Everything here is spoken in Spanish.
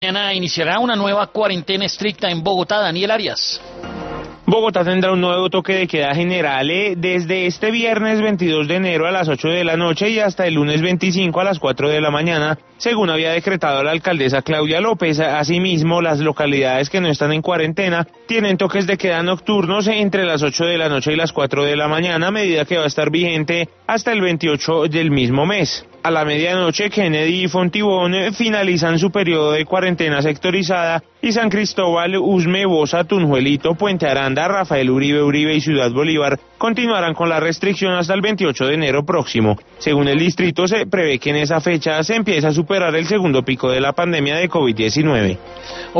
Mañana iniciará una nueva cuarentena estricta en Bogotá. Daniel Arias. Bogotá tendrá un nuevo toque de queda general desde este viernes 22 de enero a las 8 de la noche y hasta el lunes 25 a las 4 de la mañana, según había decretado la alcaldesa Claudia López. Asimismo, las localidades que no están en cuarentena tienen toques de queda nocturnos entre las 8 de la noche y las 4 de la mañana, medida que va a estar vigente hasta el 28 del mismo mes. A la medianoche, Kennedy y Fontibón finalizan su periodo de cuarentena sectorizada y San Cristóbal, Usme, Bosa, Tunjuelito, Puente Aranda, Rafael Uribe y Ciudad Bolívar continuarán con la restricción hasta el 28 de enero próximo. Según el distrito, se prevé que en esa fecha se empiece a superar el segundo pico de la pandemia de COVID-19.